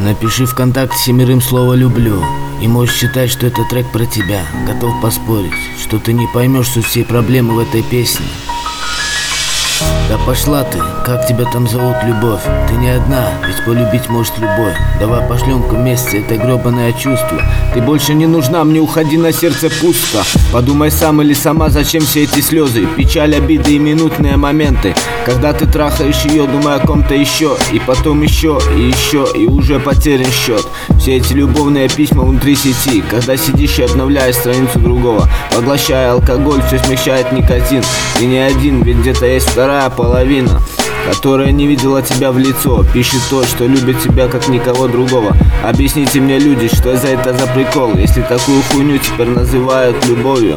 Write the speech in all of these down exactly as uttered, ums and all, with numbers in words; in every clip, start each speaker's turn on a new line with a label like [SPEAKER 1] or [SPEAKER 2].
[SPEAKER 1] Напиши ВКонтакте семерым слово «люблю». И можешь считать, что это трек про тебя. Готов поспорить, что ты не поймешь суть всей проблемы в этой песне. Да пошла ты, как тебя там зовут, любовь? Ты не одна, ведь полюбить может любой. Давай пошлем-ка вместе это гребаное чувство. Ты больше не нужна, мне уходи, на сердце пусто. Подумай сам или сама, зачем все эти слезы, печаль, обиды и минутные моменты, когда ты трахаешь ее, думая о ком-то еще. И потом еще, и еще, и уже потерян счет. Все эти любовные письма внутри сети, когда сидишь и обновляешь страницу другого, поглощая алкоголь, все смягчает никотин. Ты не один, ведь где-то есть вторая половина, которая не видела тебя в лицо, пишет то, что любит тебя как никого другого. Объясните мне, люди, что за это за прикол, если такую хуйню теперь называют любовью?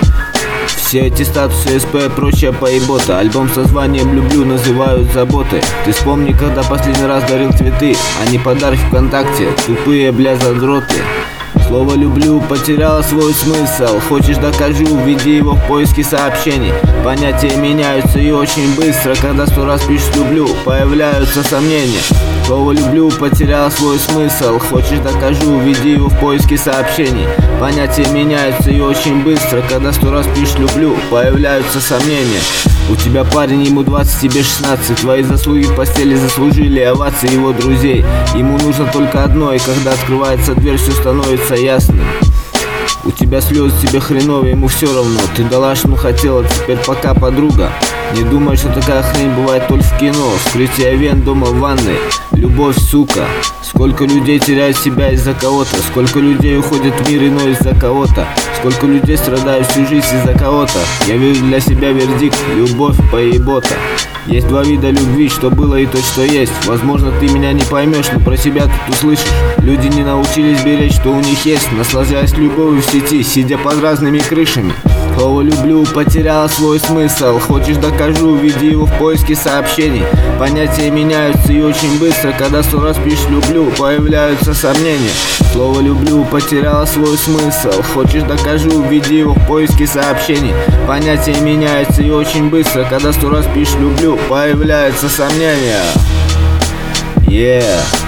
[SPEAKER 1] Все эти статусы СП и прочая поебота, альбом со званием «люблю» называют заботой. Ты вспомни, когда последний раз дарил цветы, а не подарок ВКонтакте, тупые бля задроты. Слово «люблю» потеряло свой смысл. Хочешь, докажи, введи его в поиске сообщений. Понятия меняются и очень быстро, когда сто раз пишешь «люблю», появляются сомнения. Слово «люблю» потеряло свой смысл. Хочешь, докажи, введи его в поиске сообщений. Понятия меняются и очень быстро, когда сто раз пишешь «люблю», появляются сомнения. У тебя парень, ему двадцать, тебе шестнадцать. Твои заслуги в постели заслужили овации его друзей. Ему нужно только одно, и когда открывается дверь, все становится ясным. У тебя слезы, тебе хреново, ему все равно. Ты дала, что хотела, теперь пока, подруга. Не думай, что такая хрень бывает только в кино. Вскрытие вен дома в ванной. Любовь, сука. Сколько людей теряют себя из-за кого-то. Сколько людей уходят в мир иной из-за кого-то. Сколько людей страдают всю жизнь из-за кого-то. Я вижу для себя вердикт: любовь поебота. Есть два вида любви, что было и то, что есть. Возможно, ты меня не поймешь, но про себя тут услышишь. Люди не научились беречь, что у них есть, наслаждаясь любовью в сети, сидя под разными крышами. Слово «люблю» потеряло свой смысл. Хочешь, докажу, введи его в поиске сообщений. Понятия меняются и очень быстро, когда сто раз пишешь «люблю», появляются сомнения. Слово «люблю» потеряло свой смысл. Хочешь, докажу, введи его в поиске сообщений. Понятия меняются и очень быстро, когда сто раз пишешь «люблю», появляются сомнения. Yeah.